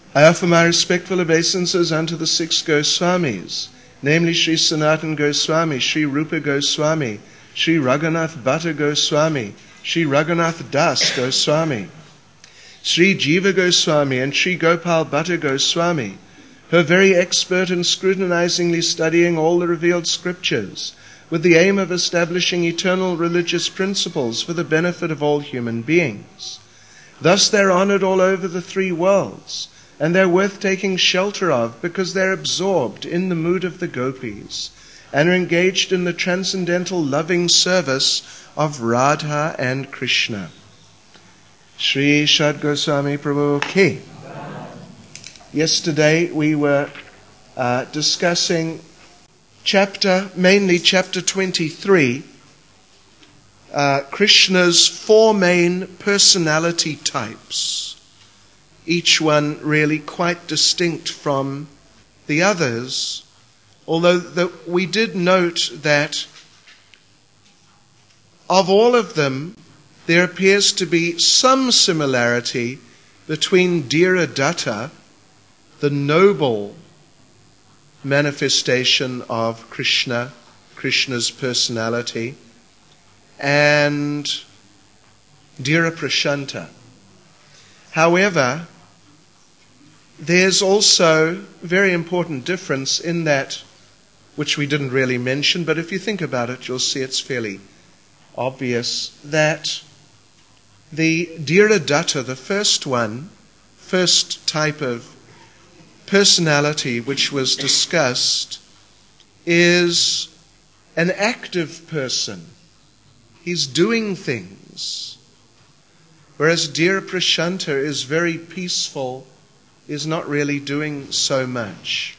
I offer my respectful obeisances unto the 6 Goswamis, namely Sri Sanatan Goswami, Sri Rupa Goswami, Sri Raghunath Bhatta Goswami, Sri Raghunath Das Goswami, Sri Jiva Goswami, and Sri Gopal Bhatta Goswami, who are very expert in scrutinizingly studying all the revealed scriptures, with the aim of establishing eternal religious principles for the benefit of all human beings. Thus they're honored all over the 3 worlds, and they're worth taking shelter of because they're absorbed in the mood of the gopis and are engaged in the transcendental loving service of Radha and Krishna. Sri Shad Goswami Prabhu Ki. Yesterday we were discussing mainly chapter 23, Krishna's 4 main personality types, each one really quite distinct from the others, although we did note that of all of them, there appears to be some similarity between Dhiradatta, the noble manifestation of Krishna's personality, and Dhiraprashanta. However, there's also a very important difference in that, which we didn't really mention, but if you think about it, you'll see it's fairly obvious, that the Dhiradatta, the first type of personality which was discussed, is an active person. He's doing things. Whereas Dhiraprashanta is very peaceful, is not really doing so much.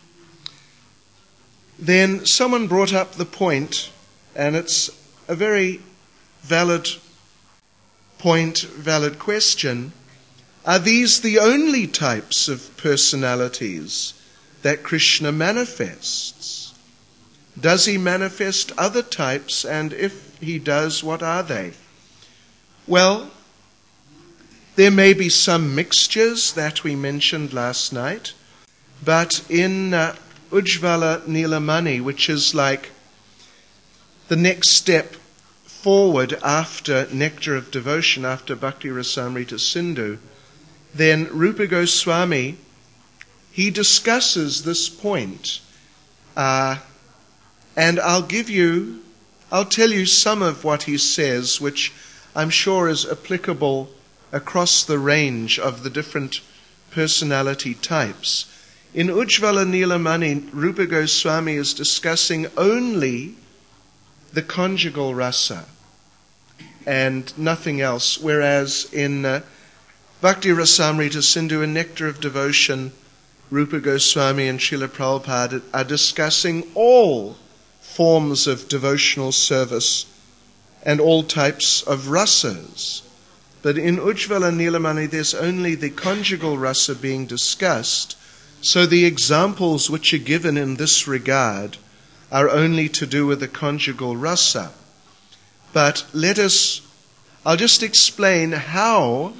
Then someone brought up the point, and it's a very valid point, valid question. Are these the only types of personalities that Krishna manifests? Does he manifest other types, and if he does, what are they? Well, there may be some mixtures that we mentioned last night, but in Ujjvala Nilamani, which is like the next step forward after Nectar of Devotion, after Bhakti Rasamrita Sindhu, then Rupa Goswami, he discusses this point. And I'll tell you some of what he says, which I'm sure is applicable across the range of the different personality types. In Ujjvala Nilamani, Rupa Goswami is discussing only the conjugal rasa and nothing else, whereas in Bhakti Rasamrita Sindhu and Nectar of Devotion, Rupa Goswami and Srila Prabhupada are discussing all forms of devotional service and all types of rasas. But in Ujjvala Nilamani, there's only the conjugal rasa being discussed, so the examples which are given in this regard are only to do with the conjugal rasa. But I'll just explain how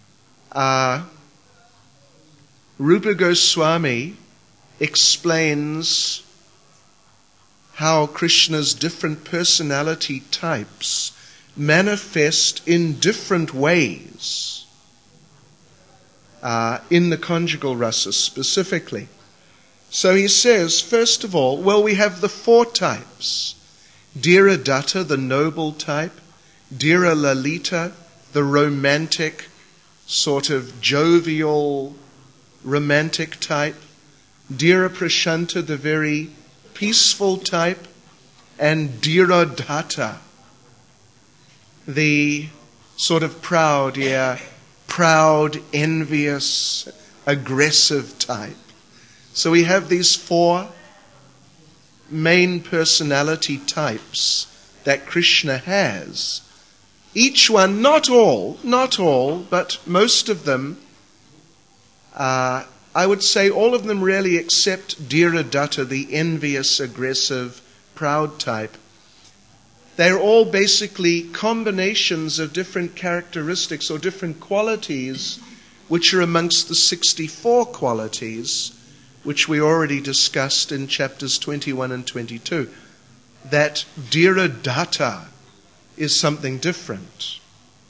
Rupa Goswami explains how Krishna's different personality types manifest in different ways in the conjugal rasa specifically. So he says, first of all, we have the 4 types. Dhiradatta, the noble type. Dhira Lalita, the romantic, sort of jovial, romantic type. Dhiraprashanta, the very peaceful type. And Dhiradatta, the sort of proud, envious, aggressive type. So we have these 4 main personality types that Krishna has. Each one, not all, but most of them, I would say all of them really except Dhiradatta, the envious, aggressive, proud type. They're all basically combinations of different characteristics or different qualities which are amongst the 64 qualities which we already discussed in chapters 21 and 22. That Dhiradhata is something different.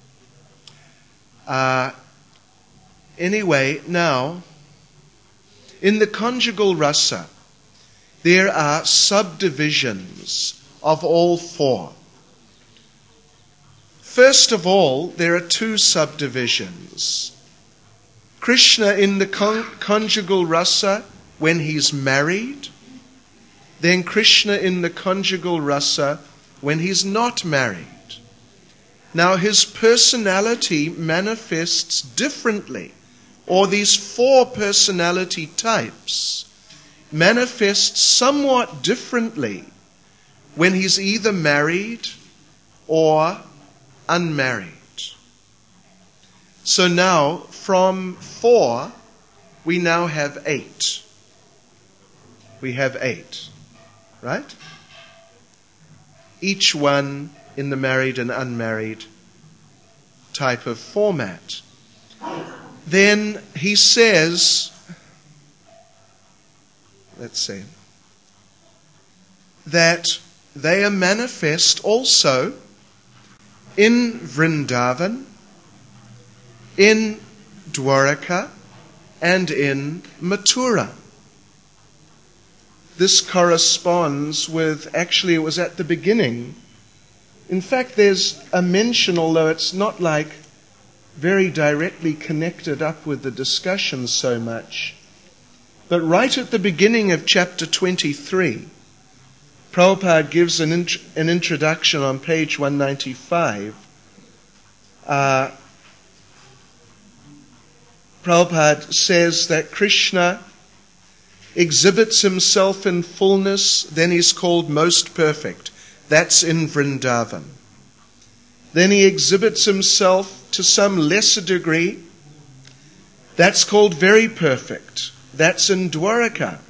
Anyway, now, in the conjugal rasa, there are subdivisions of all four. First of all, there are two subdivisions. Krishna in the conjugal rasa when he's married, then Krishna in the conjugal rasa when he's not married. Now his personality manifests differently, or these four personality types manifest somewhat differently when he's either married or unmarried. So now, from 4, we now have 8. We have 8, right? Each one in the married and unmarried type of format. Then he says, let's see, that they are manifest also in Vrindavan, in Dwaraka, and in Mathura. This corresponds with, actually it was at the beginning. In fact, there's a mention, although it's not like very directly connected up with the discussion so much. But right at the beginning of chapter 23, Prabhupada gives an introduction on page 195. Prabhupada says that Krishna exhibits himself in fullness, then he's called most perfect. That's in Vrindavan. Then he exhibits himself to some lesser degree. That's called very perfect. That's in Dwaraka.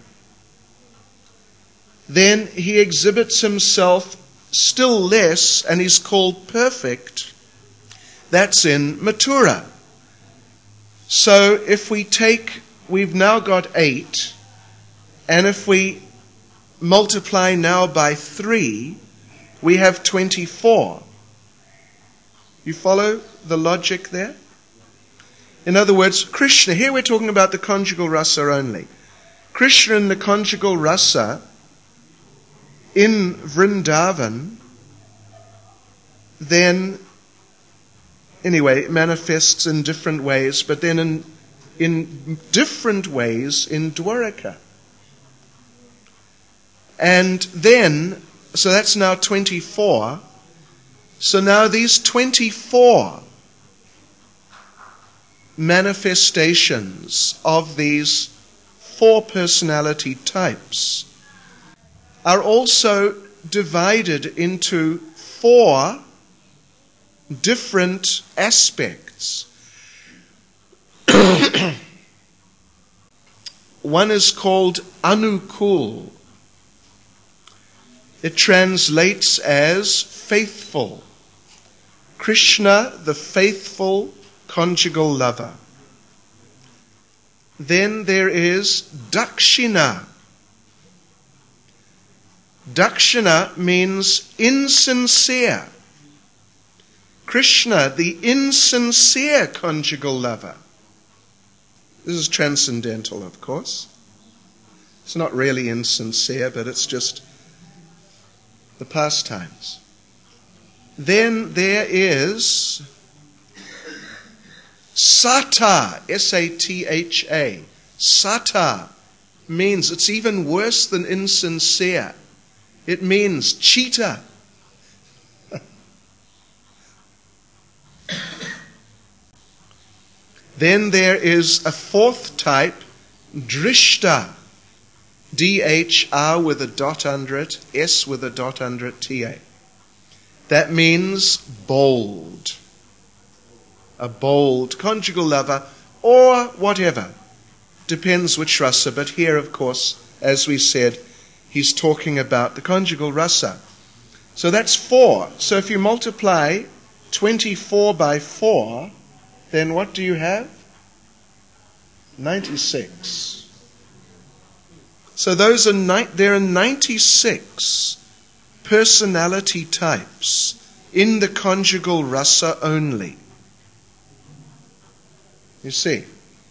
Then he exhibits himself still less, and he's called perfect. That's in Mathura. So if we take, we've now got 8, and if we multiply now by 3, we have 24. You follow the logic there? In other words, Krishna, here we're talking about the conjugal rasa only. Krishna in the conjugal rasa in Vrindavan, then, anyway, it manifests in different ways, but then in different ways in Dwaraka. And then, so that's now 24. So now these 24 manifestations of these 4 personality types are also divided into 4 different aspects. One is called Anukul. It translates as faithful. Krishna, the faithful conjugal lover. Then there is Dakshina. Dakshina means insincere. Krishna, the insincere conjugal lover. This is transcendental, of course. It's not really insincere, but it's just the pastimes. Then there is Sata, S-A-T-H-A. Sata means, it's even worse than insincere. It means cheater. Then there is a 4th type, Drishta. D-H-R with a dot under it, S with a dot under it, T-A. That means bold. A bold conjugal lover, or whatever. Depends which rasa, but here, of course, as we said, he's talking about the conjugal rasa. So that's 4. So if you multiply 24 by 4, then what do you have? 96. So there are 96 personality types in the conjugal rasa only. You see?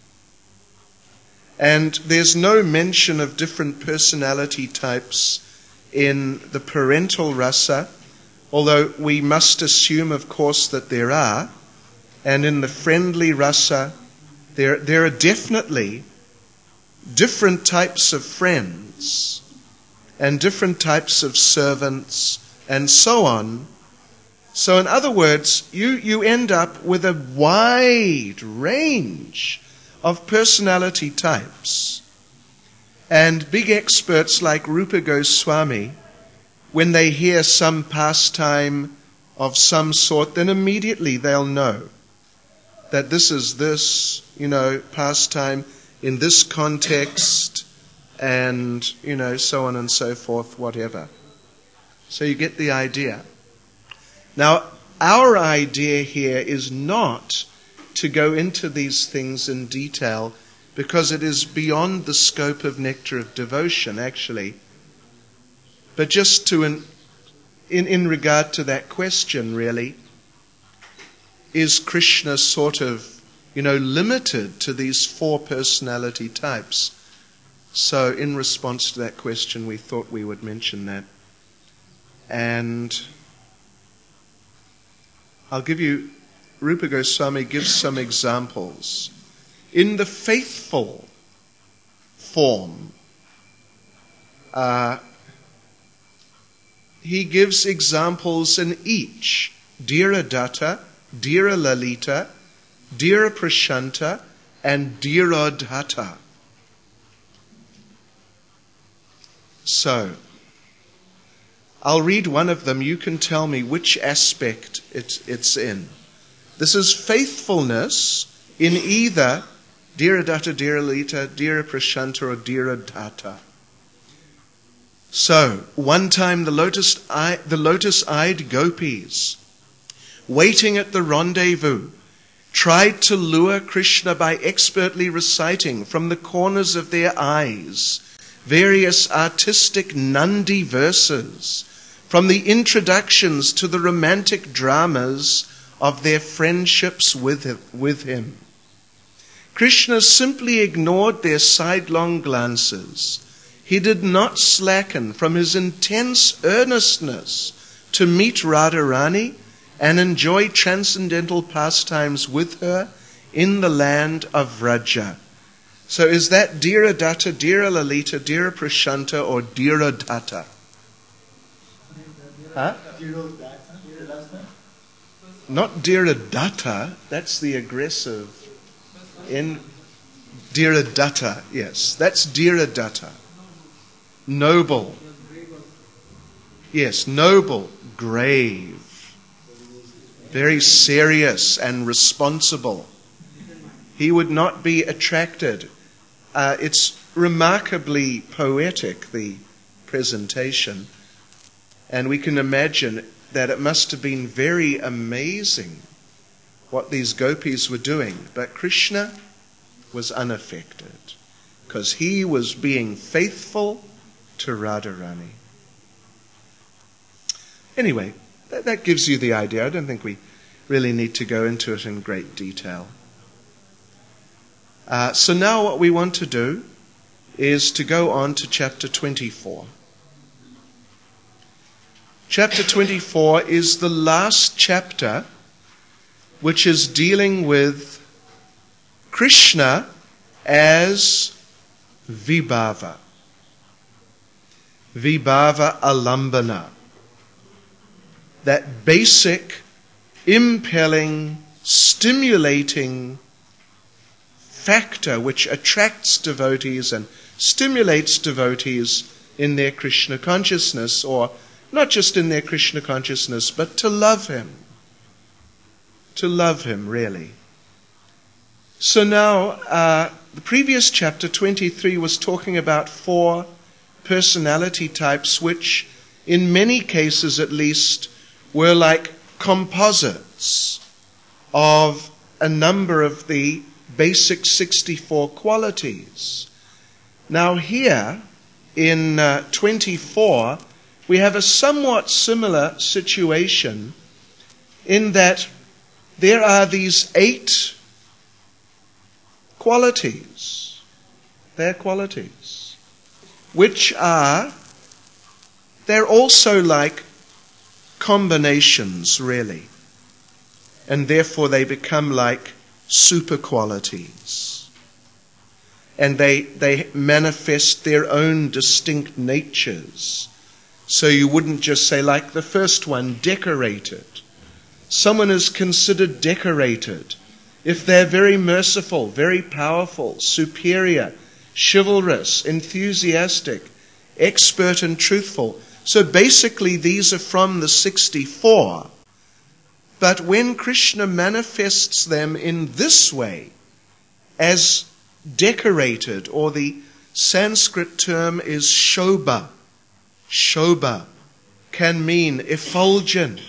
And there's no mention of different personality types in the parental rasa, although we must assume, of course, that there are. And in the friendly rasa, there are definitely different types of friends and different types of servants and so on. So in other words, you end up with a wide range of personality types. And big experts like Rupa Goswami, when they hear some pastime of some sort, then immediately they'll know that this is this, pastime in this context, and, so on and so forth, whatever. So you get the idea. Now, our idea here is not to go into these things in detail, because it is beyond the scope of Nectar of Devotion, actually. But just to, in regard to that question, really, is Krishna sort of, limited to these 4 personality types? So in response to that question, we thought we would mention that. And I'll give you, Rupa Goswami gives some examples. In the faithful form, he gives examples in each. Dhira Datta, Dhira Lalita, Dhira Prashanta, and Dhirodhata. So, I'll read one of them. You can tell me which aspect it's in. This is faithfulness in either Dhira Datta, Dhira Lalita, Dhira Prashanta, or Dhirodhata. So, one time the lotus-eyed gopis, waiting at the rendezvous, tried to lure Krishna by expertly reciting from the corners of their eyes various artistic Nandi verses from the introductions to the romantic dramas of their friendships with him. Krishna simply ignored their sidelong glances. He did not slacken from his intense earnestness to meet Radharani and enjoy transcendental pastimes with her in the land of Vraja. So is that Dhira Datta, Dhira Lalita, Dhira Prashanta, or Dhirodhata? Huh? Not Dhirodhata, that's the aggressive. In Dhirodhata, yes, that's Dhirodhata. Noble. Yes, noble, grave, very serious and responsible. He would not be attracted. It's remarkably poetic, the presentation. And we can imagine that it must have been very amazing what these gopis were doing. But Krishna was unaffected because he was being faithful to Radharani. Anyway, that gives you the idea. I don't think we really need to go into it in great detail. So now what we want to do is to go on to chapter 24. Chapter 24 is the last chapter which is dealing with Krishna as Vibhava. Vibhava Alambana. That basic, impelling, stimulating factor which attracts devotees and stimulates devotees in their Krishna consciousness, or not just in their Krishna consciousness, but to love him. To love him, really. So now, the previous chapter, 23, was talking about 4 personality types, which, in many cases at least, were like composites of a number of the basic 64 qualities. Now here, in 24, we have a somewhat similar situation in that there are these 8 qualities. They're qualities, which are, they're also like combinations, really. And therefore they become like super qualities. And they manifest their own distinct natures. So you wouldn't just say, like the first one, decorated. Someone is considered decorated if they're very merciful, very powerful, superior, chivalrous, enthusiastic, expert and truthful. So basically these are from the 64. But when Krishna manifests them in this way, as decorated, or the Sanskrit term is shobha. Shobha can mean effulgent.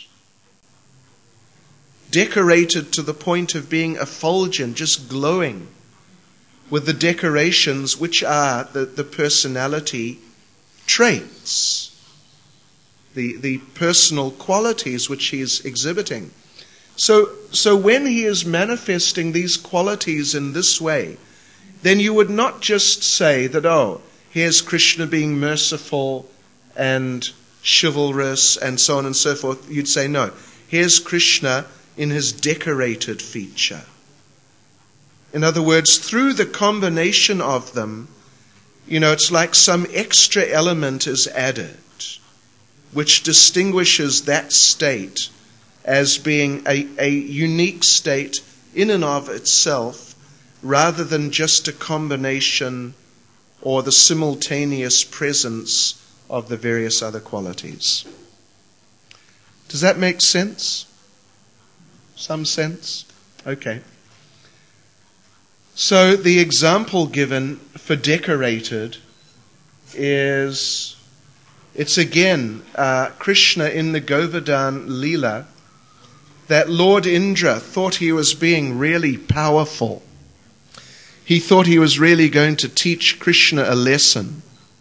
Decorated to the point of being effulgent, just glowing with the decorations which are the personality traits, the personal qualities which he is exhibiting. So when he is manifesting these qualities in this way, then you would not just say that, oh, here's Krishna being merciful and chivalrous and so on and so forth. You'd say, no, here's Krishna in his decorated feature. In other words, through the combination of them, it's like some extra element is added, which distinguishes that state as being a unique state in and of itself, rather than just a combination or the simultaneous presence of the various other qualities. Does that make sense? Some sense? Okay. So the example given for decorated is, it's again Krishna in the Govardhan Leela, that Lord Indra thought he was being really powerful. He thought he was really going to teach Krishna a lesson.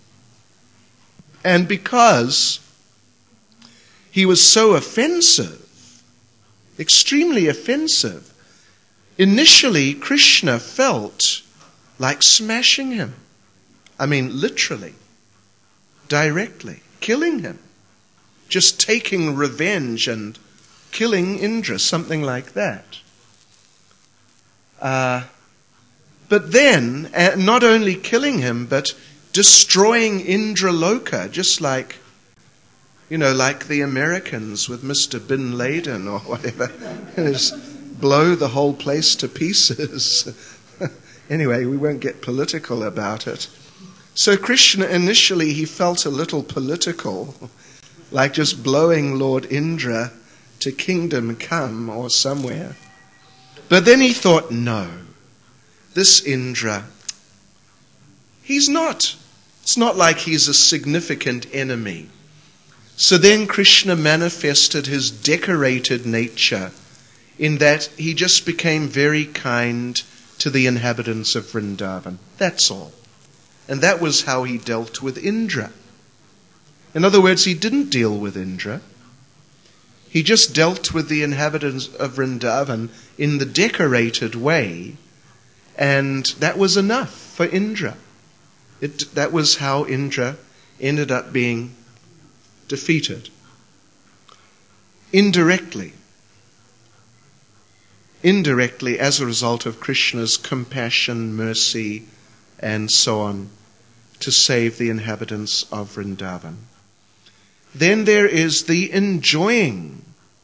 And because he was so offensive, extremely offensive, initially Krishna felt like smashing him. I mean, literally, directly, killing him. Just taking revenge and killing Indra, something like that. But then, not only killing him, but destroying Indraloka, just like, like the Americans with Mr. Bin Laden or whatever. Just blow the whole place to pieces. Anyway, we won't get political about it. So Krishna, initially, he felt a little political, like just blowing Lord Indra to kingdom come or somewhere. But then he thought, no, this Indra, it's not like he's a significant enemy. So then Krishna manifested his decorated nature in that he just became very kind to the inhabitants of Vrindavan. That's all. And that was how he dealt with Indra. In other words, he didn't deal with Indra. He just dealt with the inhabitants of Vrindavan in the decorated way, and that was enough for Indra. That was how Indra ended up being defeated. Indirectly as a result of Krishna's compassion, mercy, and so on, to save the inhabitants of Vrindavan. Then there is the enjoying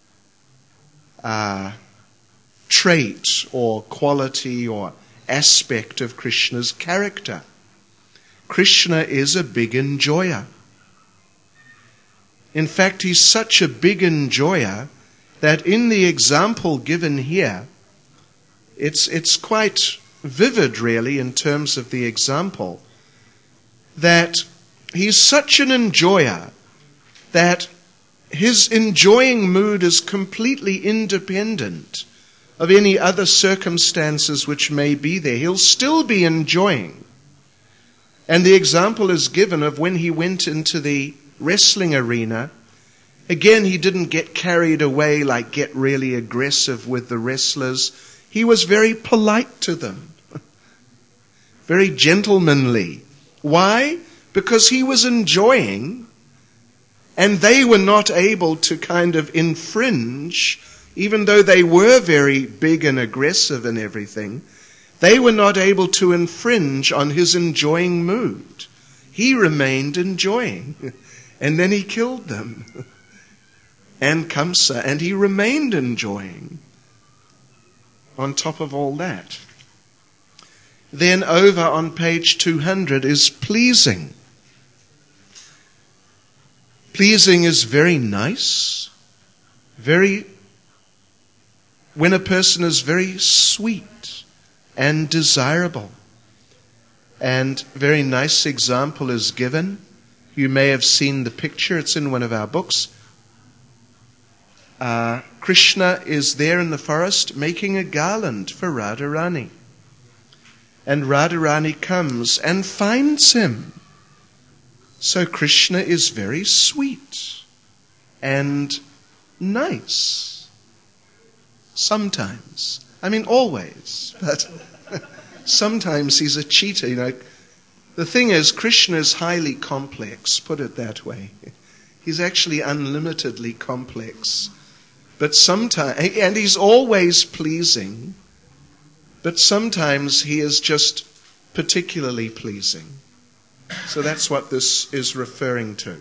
trait or quality or aspect of Krishna's character. Krishna is a big enjoyer. In fact, he's such a big enjoyer that in the example given here, it's quite vivid, really, in terms of the example, that he's such an enjoyer that his enjoying mood is completely independent of any other circumstances which may be there. He'll still be enjoying. And the example is given of when he went into the wrestling arena. Again, he didn't get carried away, like get really aggressive with the wrestlers. He was very polite to them, very gentlemanly. Why? Because he was enjoying, and they were not able to kind of infringe, even though they were very big and aggressive and everything. They were not able to infringe on his enjoying mood. He remained enjoying, and then he killed them. And Kamsa, and he remained enjoying on top of all that. Then over on page 200 is pleasing. Pleasing is very nice, when a person is very sweet and desirable. And very nice example is given. You may have seen the picture, it's in one of our books. Krishna is there in the forest making a garland for Radharani. And Radharani comes and finds him. So Krishna is very sweet and nice. Sometimes. I mean, always. But sometimes he's a cheater, you know. The thing is, Krishna is highly complex, put it that way. He's actually unlimitedly complex. But sometimes, and he's always pleasing, but sometimes he is just particularly pleasing. So that's what this is referring to.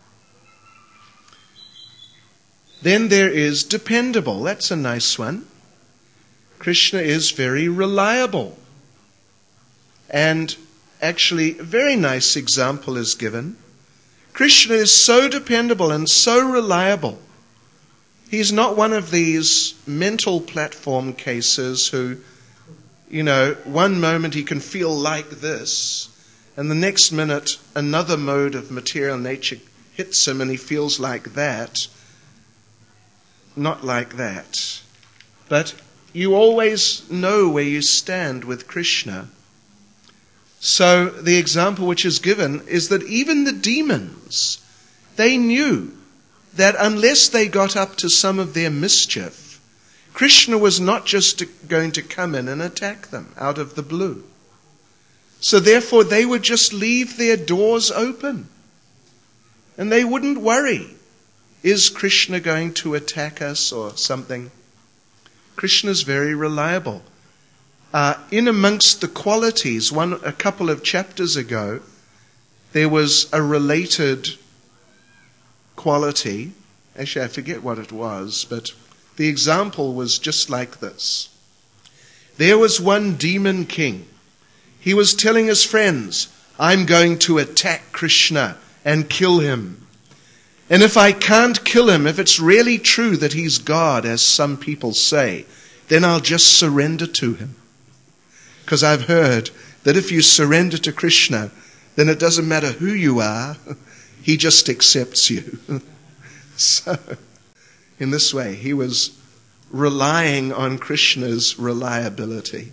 Then there is dependable. That's a nice one. Krishna is very reliable. And actually, a very nice example is given. Krishna is so dependable and so reliable. He's not one of these mental platform cases who, you know, one moment he can feel like this, and the next minute another mode of material nature hits him and he feels like that. Not like that. But you always know where you stand with Krishna. So the example which is given is that even the demons, they knew that unless they got up to some of their mischief, Krishna was not just going to come in and attack them out of the blue. So therefore they would just leave their doors open. And they wouldn't worry, is Krishna going to attack us or something? Krishna is very reliable. In amongst the qualities, a couple of chapters ago, there was a related quality. Actually, I forget what it was, but the example was just like this. There was one demon king. He was telling his friends, I'm going to attack Krishna and kill him. And if I can't kill him, if it's really true that he's God, as some people say, then I'll just surrender to him. Because I've heard that if you surrender to Krishna, then it doesn't matter who you are, he just accepts you. So, in this way, he was relying on Krishna's reliability.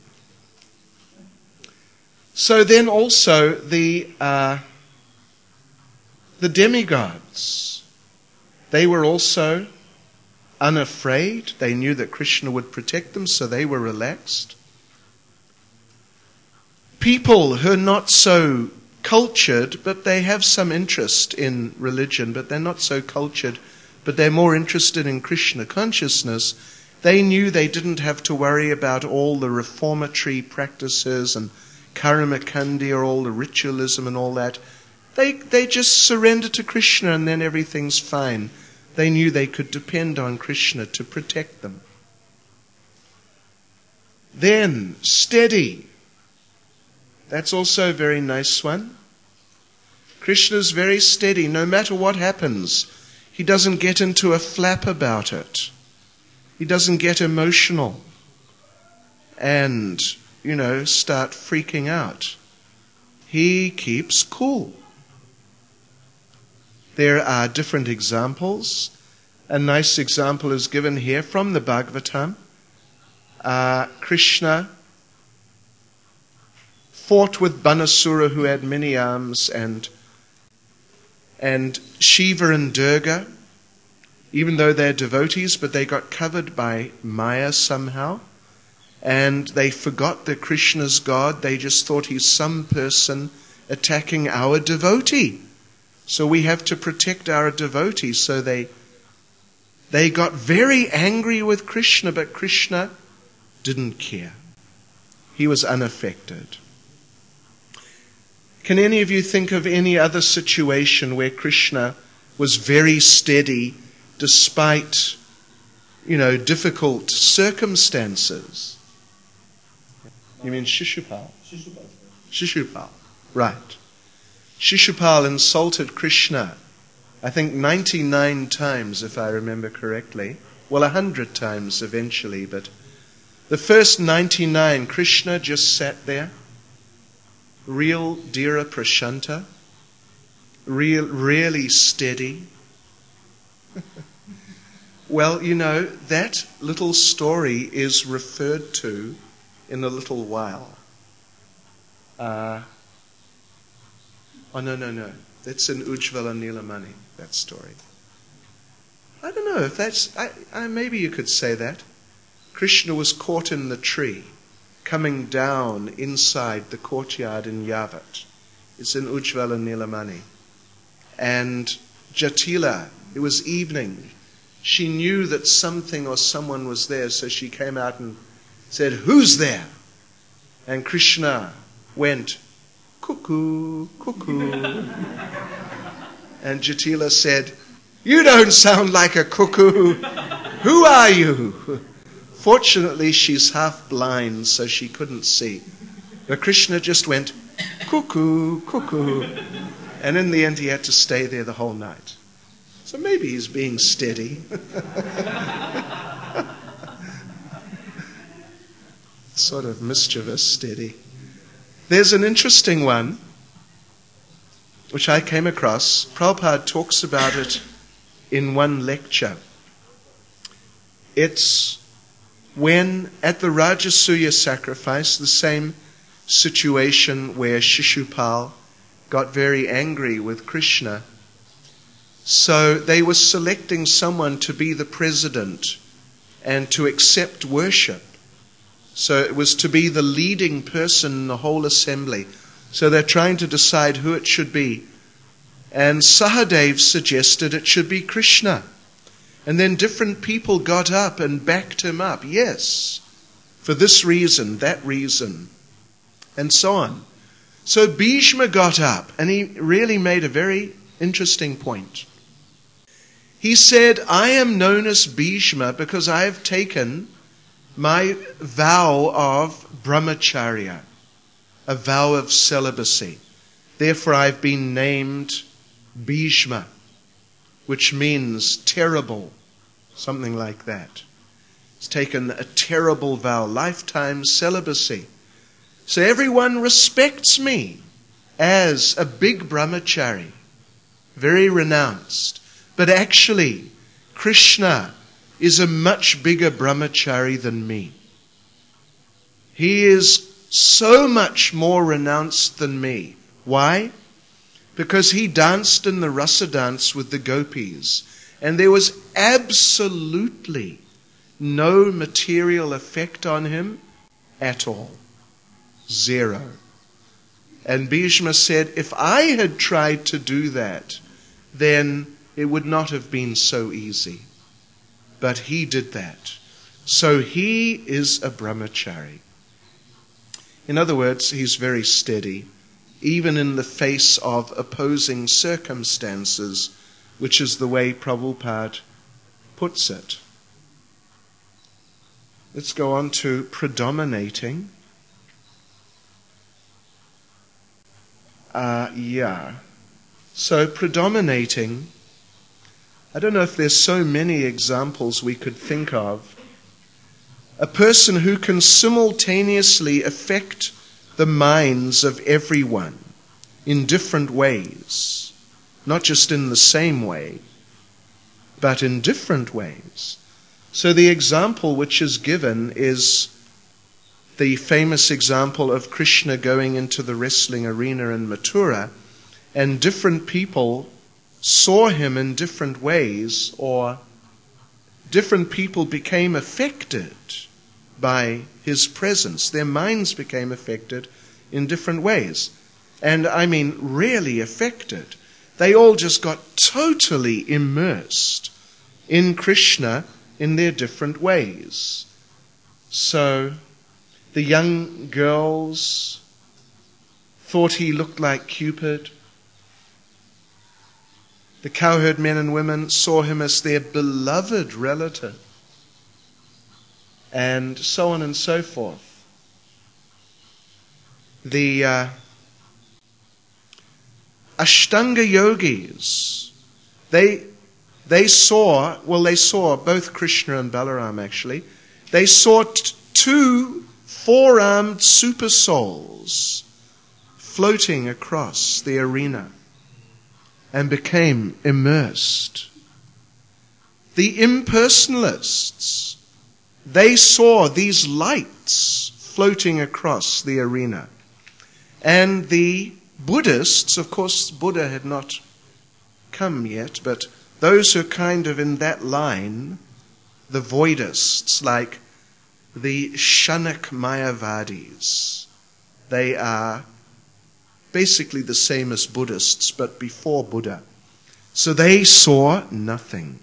So then also the demigods, they were also unafraid. They knew that Krishna would protect them, so they were relaxed. People who are not so cultured, but they have some interest in religion, but they're not so cultured, but they're more interested in Krishna consciousness, they knew they didn't have to worry about all the reformatory practices and Karamakandi or all the ritualism and all that. They just surrender to Krishna and then everything's fine. They knew they could depend on Krishna to protect them. Then, steady. That's also a very nice one. Krishna's very steady. No matter what happens, he doesn't get into a flap about it. He doesn't get emotional and, start freaking out. He keeps cool. There are different examples. A nice example is given here from the Bhagavatam. Krishna fought with Banasura, who had many arms, and Shiva and Durga, even though they're devotees, but they got covered by Maya somehow, and they forgot that Krishna's God. They just thought he's some person attacking our devotee. So we have to protect our devotees. So they got very angry with Krishna, but Krishna didn't care. He was unaffected. Can any of you think of any other situation where Krishna was very steady despite, difficult circumstances? You mean Shishupal? Shishupal, right. Shishupal insulted Krishna, I think 99 times, if I remember correctly. Well, 100 times eventually, but the first 99, Krishna just sat there, real Dhira Prashanta, really steady. Well, that little story is referred to in a little while. No. That's in Ujjvala Nilamani, that story. I don't know if that's... maybe you could say that. Krishna was caught in the tree, coming down inside the courtyard in Yavat. It's in Ujjvala Nilamani. And Jatila, it was evening. She knew that something or someone was there, so she came out and said, "Who's there?" And Krishna went, "Cuckoo, cuckoo." And Jatila said, "You don't sound like a cuckoo. Who are you?" Fortunately, she's half blind, so she couldn't see. But Krishna just went, "Cuckoo, cuckoo." And in the end, he had to stay there the whole night. So maybe he's being steady. Sort of mischievous steady. There's an interesting one, which I came across. Prabhupada talks about it in one lecture. It's when at the Rajasuya sacrifice, the same situation where Shishupal got very angry with Krishna. So they were selecting someone to be the president and to accept worship. So it was to be the leading person in the whole assembly. So they're trying to decide who it should be. And Sahadev suggested it should be Krishna. And then different people got up and backed him up. Yes, for this reason, that reason, and so on. So Bhishma got up, and he really made a very interesting point. He said, "I am known as Bhishma because I have taken my vow of brahmacharya, a vow of celibacy. Therefore I've been named Bhishma, which means terrible, something like that. He's taken a terrible vow, lifetime celibacy. So everyone respects me as a big brahmachari, very renounced. But actually, Krishna is a much bigger brahmachari than me. He is so much more renounced than me. Why? Because he danced in the rasa dance with the gopis, and there was absolutely no material effect on him at all. Zero. And Bhishma said, if I had tried to do that, then it would not have been so easy. But he did that. So he is a brahmachari. In other words, he's very steady, even in the face of opposing circumstances, which is the way Prabhupada puts it. Let's go on to predominating. So predominating, I don't know if there's so many examples we could think of. A person who can simultaneously affect the minds of everyone in different ways, not just in the same way, but in different ways. So the example which is given is the famous example of Krishna going into the wrestling arena in Mathura, and different people saw him in different ways, or different people became affected by his presence. Their minds became affected in different ways. And I mean really affected. They all just got totally immersed in Krishna in their different ways. So the young girls thought he looked like Cupid. The cowherd men and women saw him as their beloved relative. And so on and so forth. The Ashtanga yogis, they saw both Krishna and Balaram actually. They saw two four-armed super souls floating across the arena and became immersed. The impersonalists, they saw these lights floating across the arena. And the Buddhists, of course, Buddha had not come yet, but those who are kind of in that line, the voidists, like the Shanak Mayavadis, they are basically the same as Buddhists, but before Buddha. So they saw nothing.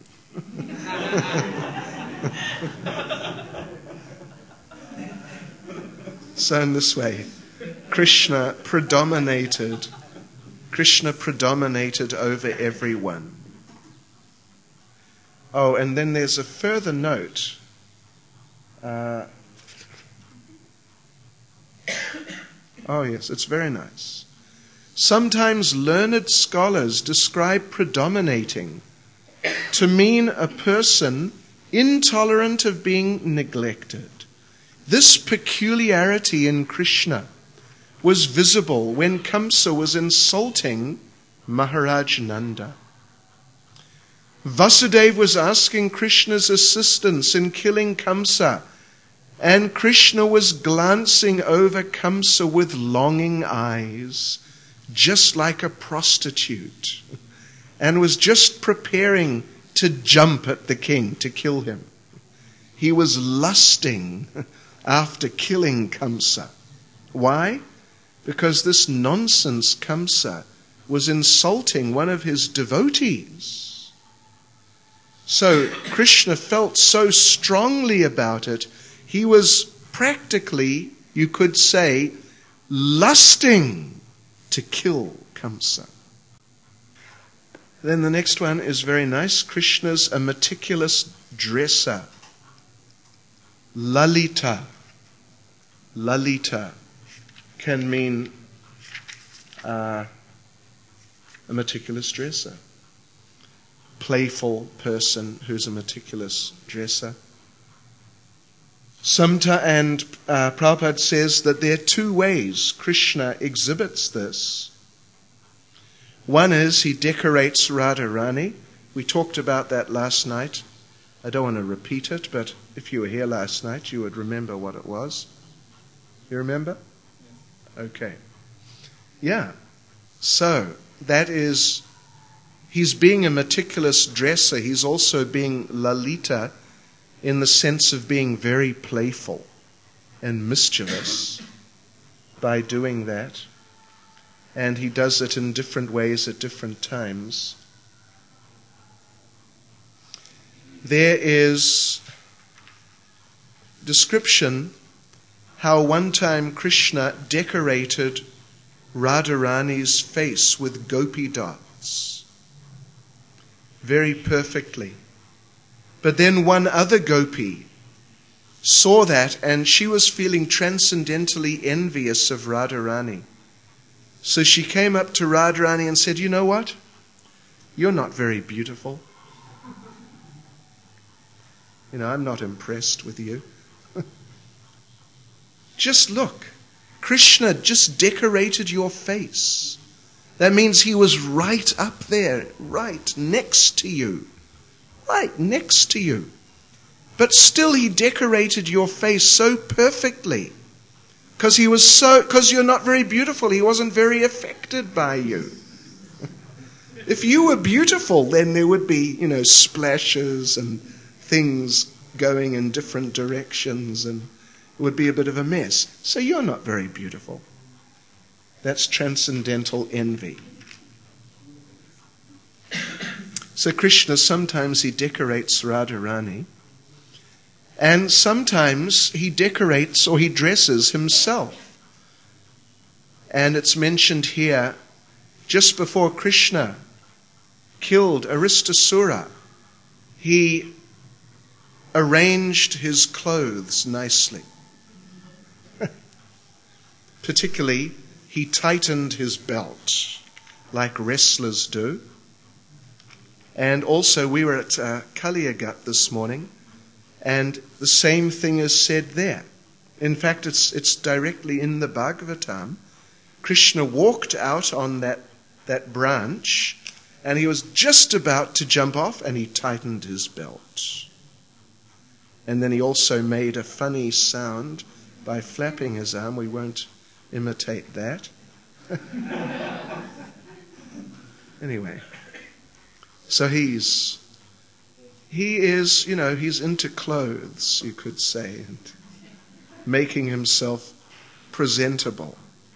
So in this way, Krishna predominated over everyone. Oh, and then there's a further note. Oh yes, it's very nice. Sometimes learned scholars describe predominating to mean a person intolerant of being neglected. This peculiarity in Krishna was visible when Kamsa was insulting Maharaj Nanda. Vasudeva was asking Krishna's assistance in killing Kamsa, and Krishna was glancing over Kamsa with longing eyes, just like a prostitute, and was just preparing to jump at the king to kill him. He was lusting after killing Kamsa. Why? Because this nonsense Kamsa was insulting one of his devotees. So Krishna felt so strongly about it, he was practically, you could say, lusting to kill Kamsa. Then the next one is very nice. Krishna's a meticulous dresser. Lalita. Lalita can mean a meticulous dresser. Playful person who's a meticulous dresser. And Prabhupada says that there are two ways Krishna exhibits this. One is he decorates Radharani. We talked about that last night. I don't want to repeat it, but if you were here last night, you would remember what it was. You remember? Okay. Yeah. So, that is, he's being a meticulous dresser. He's also being Lalita in the sense of being very playful and mischievous by doing that. And he does it in different ways at different times. There is description how one time Krishna decorated Radharani's face with gopi dots very perfectly. But then one other gopi saw that and she was feeling transcendentally envious of Radharani. So she came up to Radharani and said, "You know what? You're not very beautiful. I'm not impressed with you. Just look. Krishna just decorated your face. That means he was right up there, right next to you. Right next to you. But still he decorated your face so perfectly Because you're not very beautiful, he wasn't very affected by you. If you were beautiful, then there would be, splashes and things going in different directions, and it would be a bit of a mess. So you're not very beautiful. That's transcendental envy. So Krishna, sometimes he decorates Radharani, and sometimes he decorates or he dresses himself. And it's mentioned here, just before Krishna killed Aristasura, he arranged his clothes nicely. Particularly, he tightened his belt, like wrestlers do. And also, we were at Kaliyagat this morning, and the same thing is said there. In fact, it's directly in the Bhagavatam. Krishna walked out on that branch, and he was just about to jump off, and he tightened his belt. And then he also made a funny sound by flapping his arm. We won't imitate that. Anyway, so he is, he's into clothes, you could say, and making himself presentable.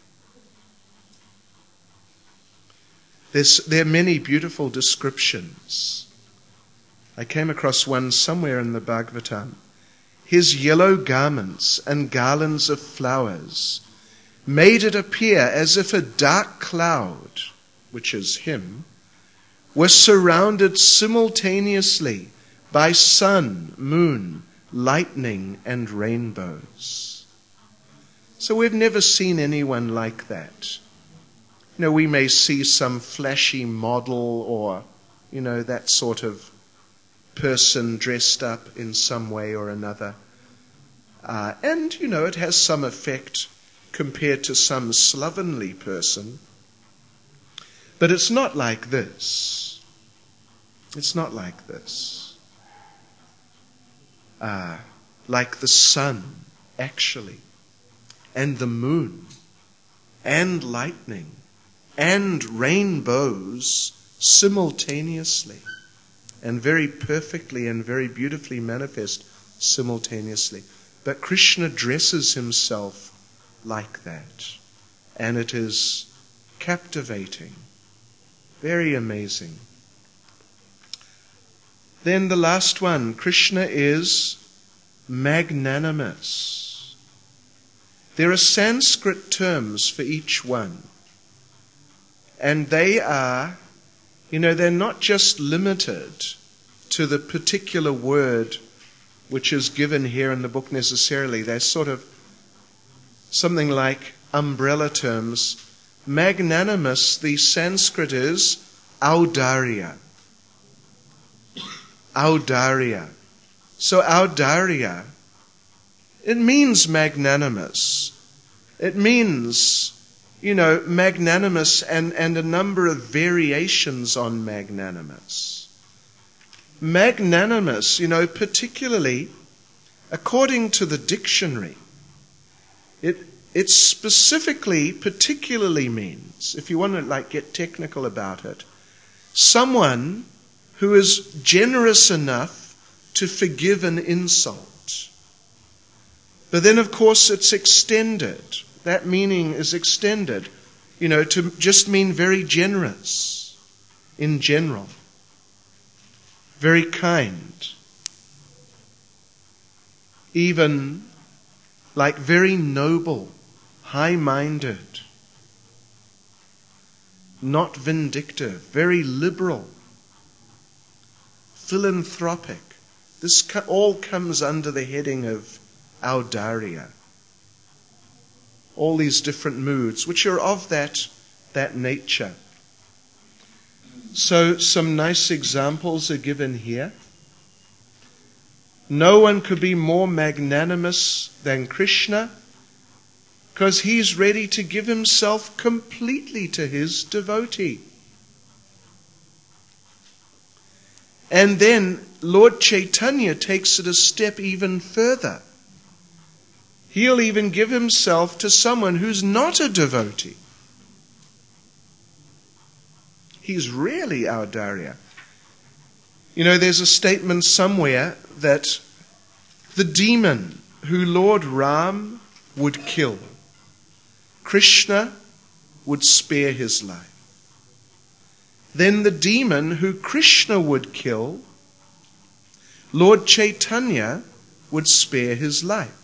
There are many beautiful descriptions. I came across one somewhere in the Bhagavatam. His yellow garments and garlands of flowers made it appear as if a dark cloud, which is him, were surrounded simultaneously by sun, moon, lightning, and rainbows. So we've never seen anyone like that. We may see some flashy model or, that sort of person dressed up in some way or another. And it has some effect compared to some slovenly person. But it's not like this. It's not like this. Like the sun, actually, and the moon, and lightning, and rainbows simultaneously, and very perfectly and very beautifully manifest simultaneously. But Krishna dresses himself like that, and it is captivating, very amazing. Then the last one, Krishna is magnanimous. There are Sanskrit terms for each one. And they are, they're not just limited to the particular word which is given here in the book necessarily. They're sort of something like umbrella terms. Magnanimous, the Sanskrit is audarya. Audarya. So audarya, it means magnanimous. It means magnanimous and a number of variations on magnanimous. Magnanimous, particularly, according to the dictionary, it specifically, particularly means, if you want to get technical about it, someone who is generous enough to forgive an insult. But then, of course, it's extended. That meaning is extended, to just mean very generous in general. Very kind. Even very noble, high-minded. Not vindictive, very liberal. Philanthropic. This all comes under the heading of audarya. All these different moods, which are of that nature. So some nice examples are given here. No one could be more magnanimous than Krishna, because he's ready to give himself completely to his devotee. And then Lord Chaitanya takes it a step even further. He'll even give himself to someone who's not a devotee. He's really our Darya. There's a statement somewhere that the demon who Lord Ram would kill, Krishna would spare his life. Then the demon who Krishna would kill, Lord Chaitanya would spare his life.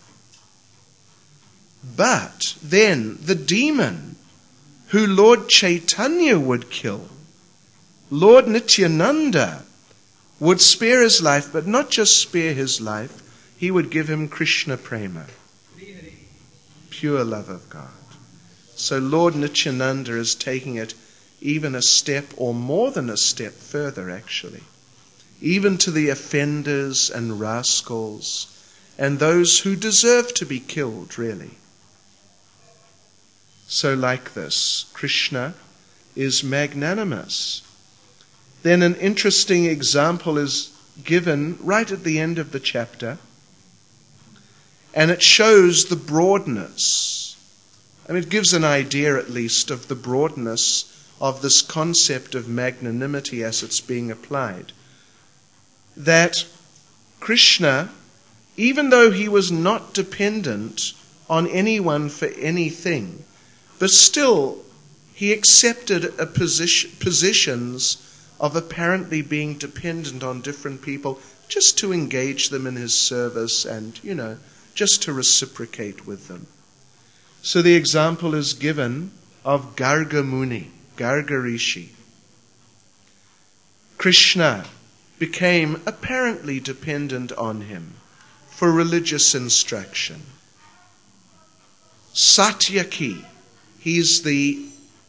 But then the demon who Lord Chaitanya would kill, Lord Nityananda, would spare his life, but not just spare his life, he would give him Krishna Prema, pure love of God. So Lord Nityananda is taking it even a step, or more than a step further actually, even to the offenders and rascals and those who deserve to be killed, really. So like this, Krishna is magnanimous. Then an interesting example is given right at the end of the chapter, and it shows the broadness. It gives an idea at least of the broadness of this concept of magnanimity as it's being applied. That Krishna, even though he was not dependent on anyone for anything, but still he accepted positions of apparently being dependent on different people just to engage them in his service and, just to reciprocate with them. So the example is given of Garga Muni, Garga Rishi. Krishna became apparently dependent on him for religious instruction. Satyaki, he's the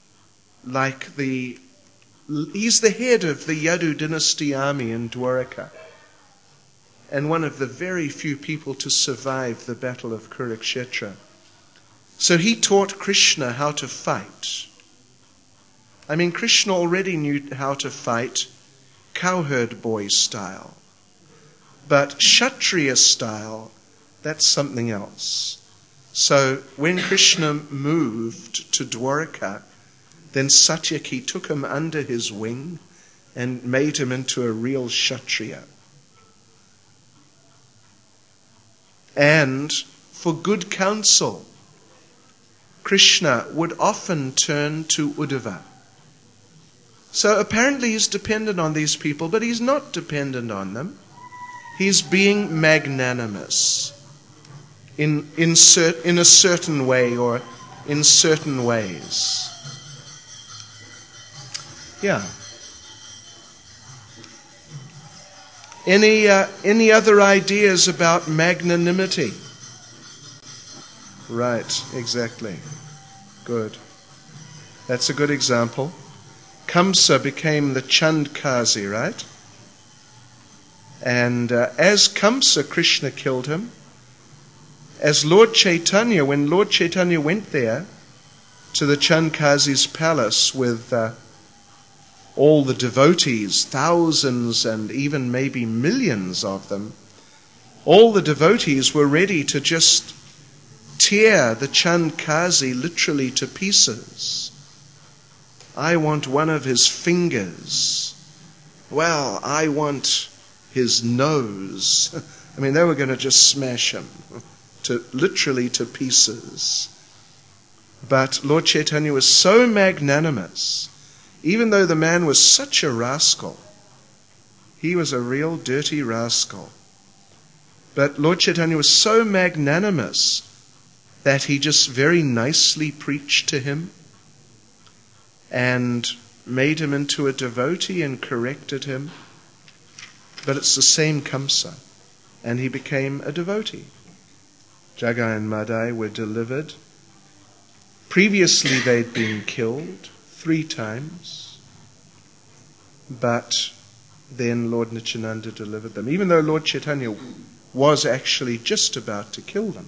head of the Yadu dynasty army in Dwaraka, and one of the very few people to survive the battle of Kurukshetra. So he taught Krishna how to fight. Krishna already knew how to fight cowherd boy style. But Kshatriya style, that's something else. So when Krishna moved to Dwaraka, then Satyaki took him under his wing and made him into a real Kshatriya. And for good counsel, Krishna would often turn to Uddhava. So apparently he's dependent on these people, but he's not dependent on them. He's being magnanimous in a certain way or in certain ways. Yeah. Any other ideas about magnanimity? Right, exactly. Good. That's a good example. Kamsa became the Chandkazi, right? And as Kamsa, Krishna killed him. As Lord Chaitanya, when Lord Chaitanya went there to the Chandkazi's palace with all the devotees, thousands and even maybe millions of them, all the devotees were ready to just tear the Chandkazi literally to pieces. I want one of his fingers. Well, I want his nose. They were going to just smash him literally to pieces. But Lord Chaitanya was so magnanimous, even though the man was such a rascal. He was a real dirty rascal. But Lord Chaitanya was so magnanimous that he just very nicely preached to him and made him into a devotee and corrected him. But it's the same Kamsa, and he became a devotee. Jagai and Madai were delivered. Previously they'd been killed 3 times, but then Lord Nityananda delivered them, even though Lord Chaitanya was actually just about to kill them.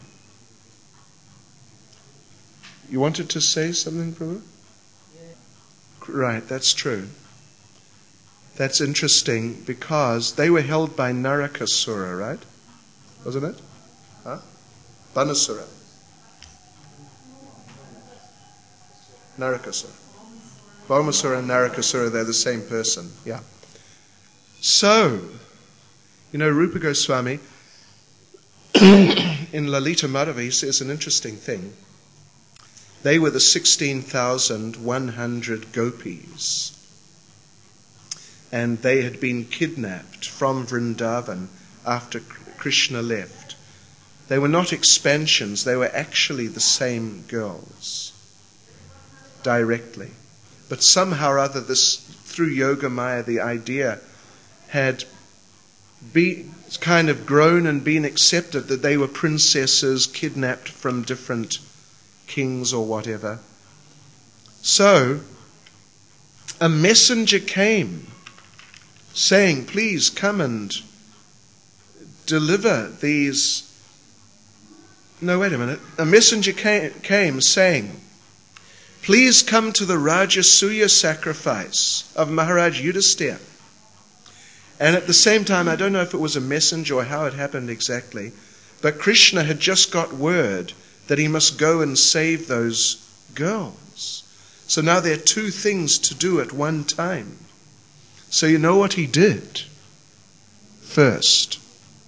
You wanted to say something, Prabhu? Right, that's true. That's interesting because they were held by Narakasura, right? Wasn't it? Banasura. Narakasura. Bhaumasura and Narakasura, they're the same person. Yeah. So, Rupa Goswami, in Lalita Madhava, he says an interesting thing. They were the 16,100 gopis. And they had been kidnapped from Vrindavan after Krishna left. They were not expansions, they were actually the same girls, directly. But somehow or other, through Yoga Maya, the idea had kind of grown and been accepted that they were princesses kidnapped from different kings or whatever. So, a messenger came saying, please come and deliver these. No, wait a minute. A messenger came saying, please come to the Rajasuya sacrifice of Maharaj Yudhisthira. And at the same time, I don't know if it was a messenger or how it happened exactly, but Krishna had just got word that he must go and save those girls. So now there are two things to do at one time. So you know what he did? First,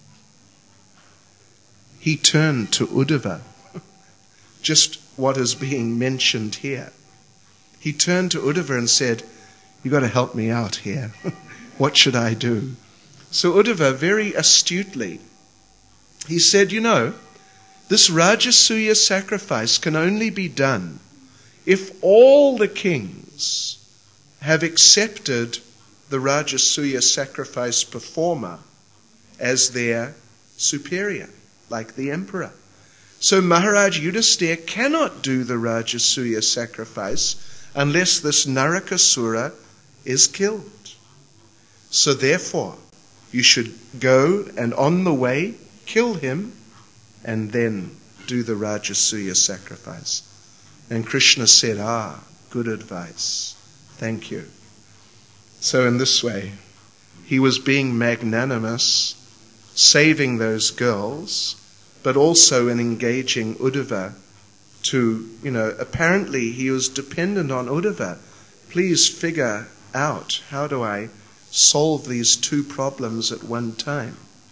he turned to Uddhava. Just what is being mentioned here. He turned to Uddhava and said, you've got to help me out here. What should I do? So Uddhava, very astutely, he said, this Rajasuya sacrifice can only be done if all the kings have accepted the Rajasuya sacrifice performer as their superior, like the emperor. So Maharaj Yudhisthira cannot do the Rajasuya sacrifice unless this Narakasura is killed. So therefore, you should go and on the way kill him and then do the Rajasuya sacrifice. And Krishna said, good advice. Thank you. So in this way, he was being magnanimous, saving those girls, but also in engaging Uddhava to, apparently he was dependent on Uddhava. Please figure out, how do I solve these two problems at one time?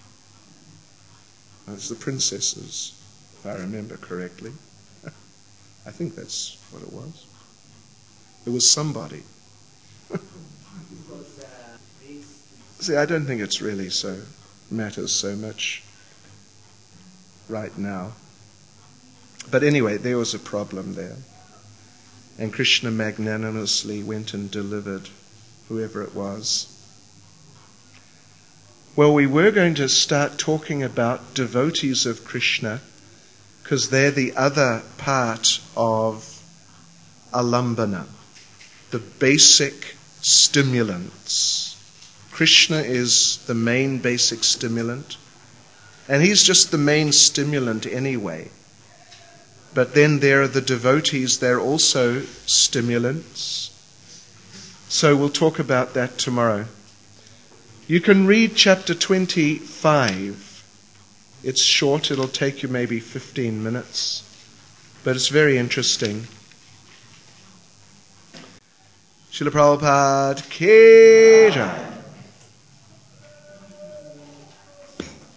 That's the princesses, if I remember correctly. I think that's what it was. It was somebody. See, I don't think it's really matters so much right now. But anyway, there was a problem there. And Krishna magnanimously went and delivered whoever it was. Well, we were going to start talking about devotees of Krishna because they're the other part of alambana, the basic stimulants. Krishna is the main basic stimulant, and he's just the main stimulant anyway. But then there are the devotees, they're also stimulants. So we'll talk about that tomorrow. You can read chapter 25. It's short, it'll take you maybe 15 minutes, but it's very interesting. Srila Prabhupada Ki Jai.